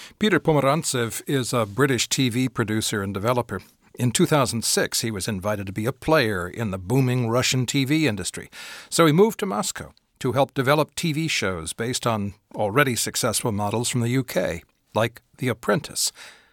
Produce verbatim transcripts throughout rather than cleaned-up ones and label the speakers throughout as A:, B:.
A: Peter Pomerantsev is a British T V producer and developer. In two thousand six, he was invited to be a player in the booming Russian T V industry. So he moved to Moscow to help develop T V shows based on already successful models from the U K, like The Apprentice.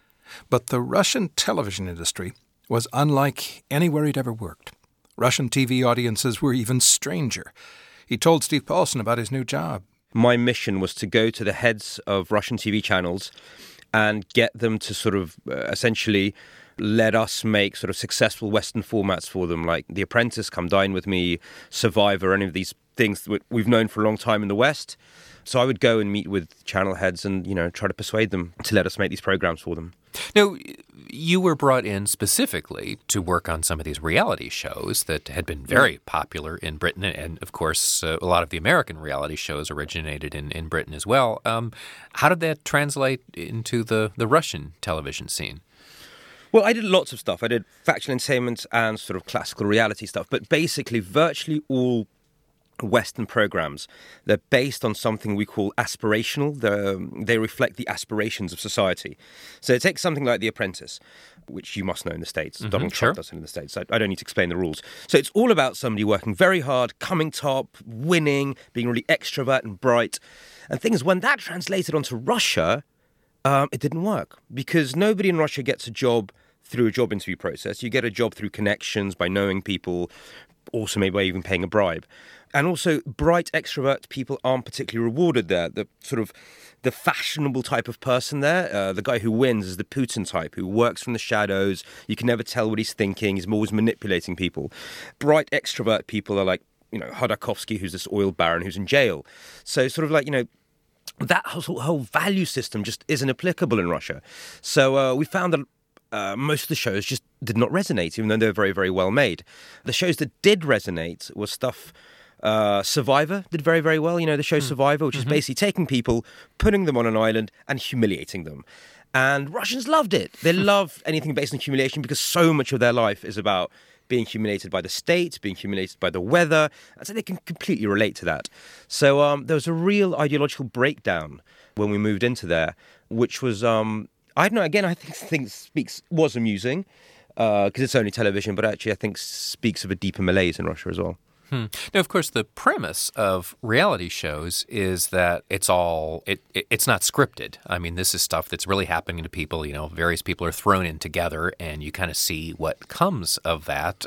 A: But the Russian television industry was unlike anywhere he'd ever worked. Russian T V audiences were even stranger. He told Steve Paulson about his new job.
B: My mission was to go to the heads of Russian T V channels and get them to sort of uh, essentially let us make sort of successful Western formats for them, like The Apprentice, Come Dine With Me, Survivor, any of these things that we've known for a long time in the West. So I would go and meet with channel heads and, you know, try to persuade them to let us make these programs for them.
C: Now, you were brought in specifically to work on some of these reality shows that had been very popular in Britain. And, of course, uh, a lot of the American reality shows originated in, in Britain as well. Um, how did that translate into the, the Russian television scene?
B: Well, I did lots of stuff. I did factual entertainment and sort of classical reality stuff. But basically, virtually all Western programs, they're based on something we call aspirational. They're, they reflect the aspirations of society. So take something like The Apprentice, which you must know in the States. Mm-hmm, Donald Trump
C: sure.
B: does it in the States. I, I don't need to explain the rules. So it's all about somebody working very hard, coming top, winning, being really extrovert and bright. And things, when that translated onto Russia, um, it didn't work because nobody in Russia gets a job through a job interview process. You get a job through connections, by knowing people, also maybe by even paying a bribe. And also, bright extrovert people aren't particularly rewarded there. The sort of the fashionable type of person there, uh, the guy who wins is the Putin type, who works from the shadows. You can never tell what he's thinking. He's always manipulating people. Bright extrovert people are like, you know, Hodorkovsky, who's this oil baron who's in jail. So sort of like, you know, that whole, whole value system just isn't applicable in Russia. So uh, we found that Uh, most of the shows just did not resonate, even though they were very, very well made. The shows that did resonate was stuff... Uh, Survivor did very, very well. You know, the show Survivor, which mm-hmm. is basically taking people, putting them on an island and humiliating them. And Russians loved it. They love anything based on humiliation because so much of their life is about being humiliated by the state, being humiliated by the weather. And so they can completely relate to that. So um, there was a real ideological breakdown when we moved into there, which was... Um, I don't know, again, I think, think speaks was amusing because uh, it's only television, but actually I think speaks of a deeper malaise in Russia as well.
C: Hmm. Now, of course, the premise of reality shows is that it's all, it, it it's not scripted. I mean, this is stuff that's really happening to people. You know, various people are thrown in together and you kind of see what comes of that.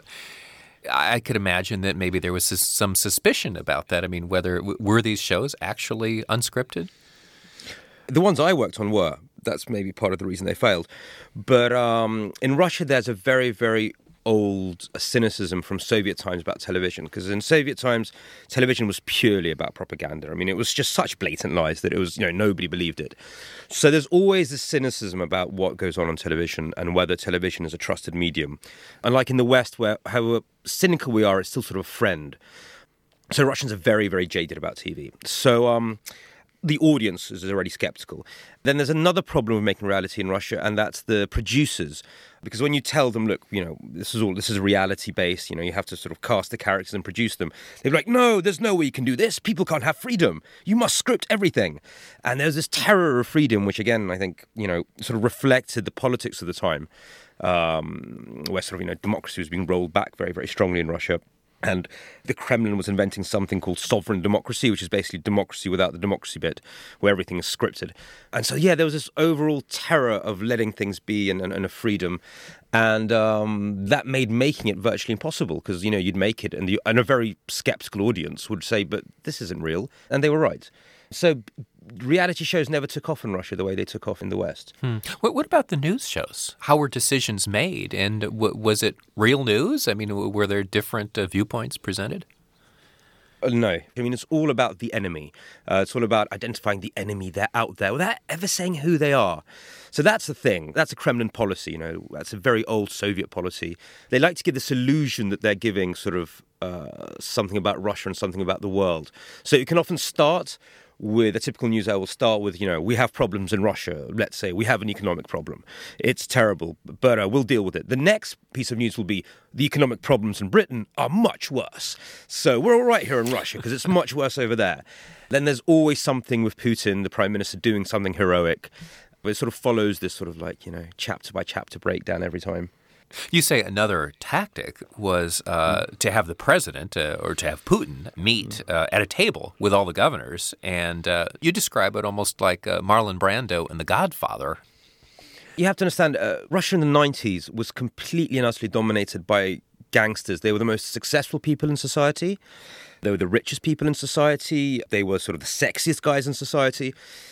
C: I could imagine that maybe there was some suspicion about that. I mean, whether, were these shows actually unscripted?
B: The ones I worked on were. That's maybe part of the reason they failed. But um, in Russia, there's a very, very old cynicism from Soviet times about television. Because in Soviet times, television was purely about propaganda. I mean, it was just such blatant lies that it was, you know, nobody believed it. So there's always this cynicism about what goes on on television and whether television is a trusted medium. Unlike in the West, where however cynical we are, it's still sort of a friend. So Russians are very, very jaded about T V. So... um the audience is already skeptical. Then there's another problem with making reality in Russia, and that's the producers. Because when you tell them, look, you know, this is all, this is reality based, you know, you have to sort of cast the characters and produce them. They're like, no, there's no way you can do this. People can't have freedom. You must script everything. And there's this terror of freedom, which again, I think, you know, sort of reflected the politics of the time, um, where sort of, you know, democracy was being rolled back very, very strongly in Russia. And the Kremlin was inventing something called sovereign democracy, which is basically democracy without the democracy bit, where everything is scripted. And so, yeah, there was this overall terror of letting things be and, and, and a freedom. And um, that made making it virtually impossible because, you know, you'd make it and, the, and a very skeptical audience would say, but this isn't real. And they were right. So reality shows never took off in Russia the way they took off in the West.
C: Hmm. What, what about the news shows? How were decisions made? And w- was it real news? I mean, w- were there different uh, viewpoints presented?
B: Uh, no. I mean, it's all about the enemy. Uh, it's all about identifying the enemy. They're out there without ever saying who they are. So that's the thing. That's a Kremlin policy, you know. That's a very old Soviet policy. They like to give this illusion that they're giving sort of uh, something about Russia and something about the world. So you can often start with a typical news hour will start with, you know, we have problems in Russia. Let's say we have an economic problem. It's terrible, but uh, we'll deal with it. The next piece of news will be the economic problems in Britain are much worse. So we're all right here in Russia because it's much worse over there. Then there's always something with Putin, the prime minister, doing something heroic. It sort of follows this sort of like, you know, chapter by chapter breakdown every time.
C: You say another tactic was uh, to have the president uh, or to have Putin meet uh, at a table with all the governors, and uh, you describe it almost like uh, Marlon Brando in The Godfather.
B: You have to understand, uh, Russia in the nineties was completely and utterly dominated by gangsters. They were the most successful people in society. They were the richest people in society. They were sort of the sexiest guys in society.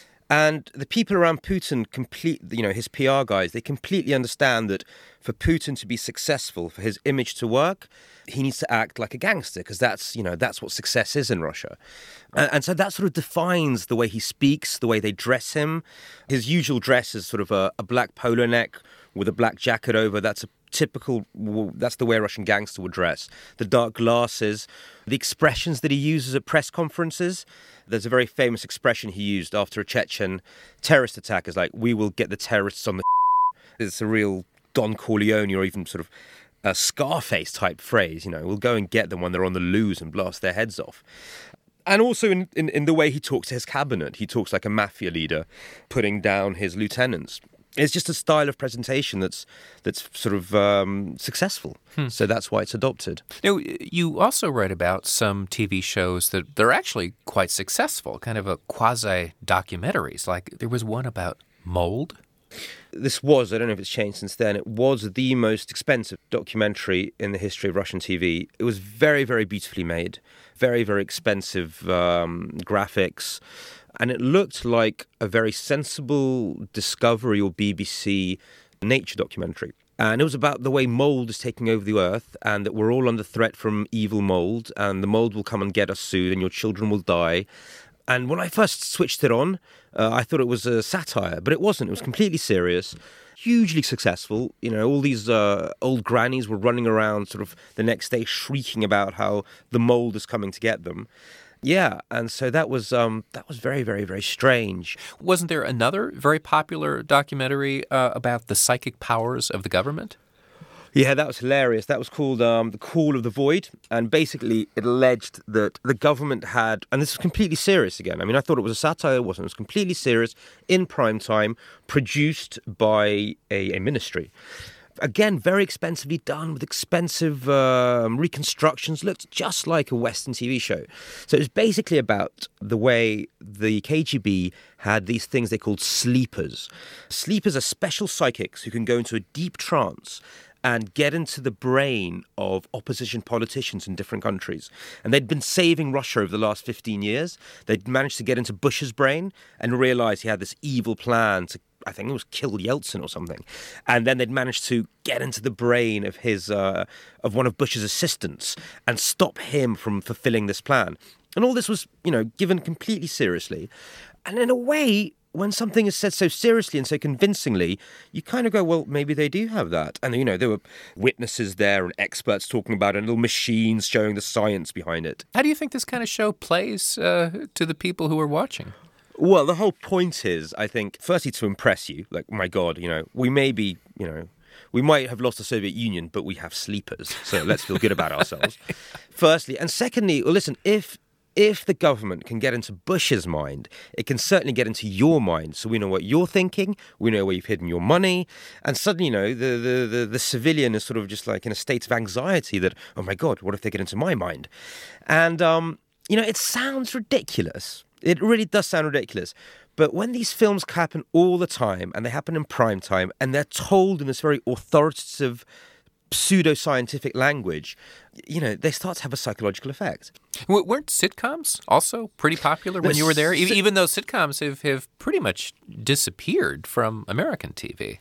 B: And the people around Putin, complete, you know, his P R guys, they completely understand that for Putin to be successful, for his image to work, he needs to act like a gangster, because that's, you know, that's what success is in Russia. And, and so that sort of defines the way he speaks, the way they dress him. His usual dress is sort of a, a black polo neck with a black jacket over. That's a typical, that's the way a Russian gangster would dress. The dark glasses, the expressions that he uses at press conferences. There's a very famous expression he used after a Chechen terrorist attack, is like, we will get the terrorists on the It's a real Don Corleone or even sort of a Scarface type phrase, you know, we'll go and get them when they're on the loose and blast their heads off. And also in, in, in the way he talks to his cabinet, he talks like a mafia leader, putting down his lieutenants. It's just a style of presentation that's that's sort of um, successful. Hmm. So that's why it's adopted.
C: Now, you also write about some T V shows that they're actually quite successful, kind of a quasi-documentaries. Like there was one about mold.
B: This was, I don't know if it's changed since then, it was the most expensive documentary in the history of Russian T V. It was very, very beautifully made, very, very expensive um, graphics. And it looked like a very sensible Discovery or B B C nature documentary. And it was about the way mold is taking over the earth, and that we're all under threat from evil mold, and the mold will come and get us soon, and your children will die. And when I first switched it on, uh, I thought it was a satire, but it wasn't. It was completely serious, hugely successful. You know, all these uh, old grannies were running around sort of the next day shrieking about how the mold is coming to get them. Yeah, and so that was um, that was very, very, very strange.
C: Wasn't there another very popular documentary uh, about the psychic powers of the government?
B: Yeah, that was hilarious. That was called um, The Call of the Void. And basically it alleged that the government had, and this was completely serious again. I mean, I thought it was a satire. It wasn't. It was completely serious, in prime time, produced by a, a ministry. Again, very expensively done with expensive um, reconstructions. Looked just like a Western T V show. So it was basically about the way the K G B had these things they called sleepers. Sleepers are special psychics who can go into a deep trance and get into the brain of opposition politicians in different countries. And they'd been saving Russia over the last fifteen years. They'd managed to get into Bush's brain and realize he had this evil plan to, I think it was kill Yeltsin or something. And then they'd managed to get into the brain of his, uh, of one of Bush's assistants and stop him from fulfilling this plan. And all this was, you know, given completely seriously. And in a way, when something is said so seriously and so convincingly, you kind of go, well, maybe they do have that. And, you know, there were witnesses there and experts talking about it and little machines showing the science behind it.
C: How do you think this kind of show plays uh, to the people who are watching?
B: Well, the whole point is, I think, firstly, to impress you. Like, my God, you know, we may be, you know, we might have lost the Soviet Union, but we have sleepers. So let's feel good about ourselves. Firstly. And secondly, well, listen, if if the government can get into Bush's mind, it can certainly get into your mind. So we know what you're thinking. We know where you've hidden your money. And suddenly, you know, the, the, the, the civilian is sort of just like in a state of anxiety that, oh, my God, what if they get into my mind? And, um, you know, it sounds ridiculous. It really does sound ridiculous. But when these films happen all the time, and they happen in prime time, and they're told in this very authoritative, pseudo-scientific language, you know, they start to have a psychological effect.
C: W- weren't sitcoms also pretty popular when you were there? E- even though sitcoms have, have pretty much disappeared from American T V.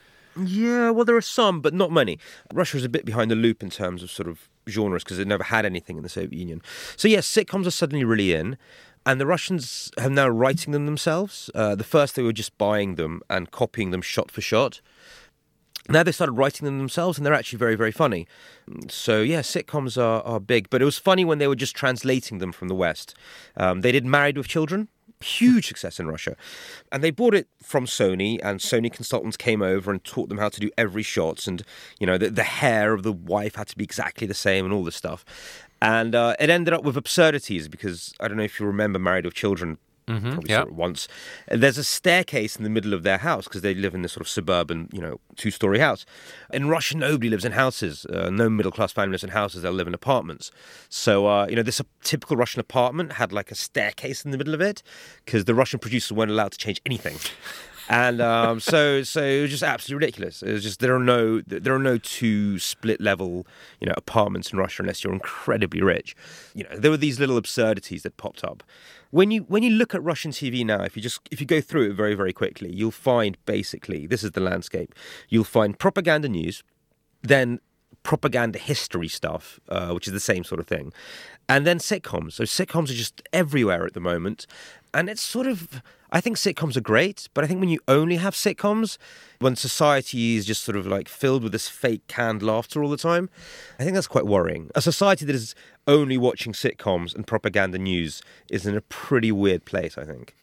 B: Yeah, well, there are some, but not many. Russia is a bit behind the loop in terms of sort of genres because it never had anything in the Soviet Union. So yes, sitcoms are suddenly really in. And the Russians have now writing them themselves. Uh, the first, they were just buying them and copying them shot for shot. Now they started writing them themselves, and they're actually very, very funny. So, yeah, sitcoms are, are big. But it was funny when they were just translating them from the West. Um, they did Married with Children. Huge success in Russia. And they bought it from Sony, and Sony consultants came over and taught them how to do every shot. And, you know, the, the hair of the wife had to be exactly the same and all this stuff. And uh, it ended up with absurdities because, I don't know if you remember Married with Children,
C: Mm-hmm,
B: probably
C: yep.
B: saw it once. And there's a staircase in the middle of their house because they live in this sort of suburban, you know, two-story house. In Russia, nobody lives in houses. Uh, no middle-class family lives in houses. They'll live in apartments. So, uh, you know, this typical Russian apartment had like a staircase in the middle of it because the Russian producers weren't allowed to change anything. And um, so, so it was just absolutely ridiculous. It was just there are no there are no two split level, you know, apartments in Russia unless you're incredibly rich. You know, there were these little absurdities that popped up. When you when you look at Russian T V now, if you just if you go through it very very quickly, you'll find basically this is the landscape. You'll find propaganda news, then propaganda history stuff, uh, which is the same sort of thing, and then sitcoms. So sitcoms are just everywhere at the moment, and it's sort of. I think sitcoms are great, but I think when you only have sitcoms, when society is just sort of like filled with this fake canned laughter all the time, I think that's quite worrying. A society that is only watching sitcoms and propaganda news is in a pretty weird place, I think.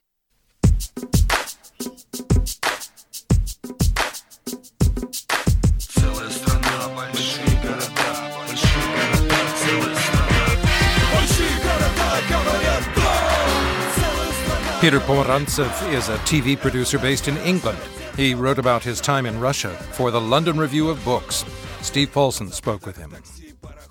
A: Peter Pomerantsev is a T V producer based in England. He wrote about his time in Russia for the London Review of Books. Steve Paulson spoke with him.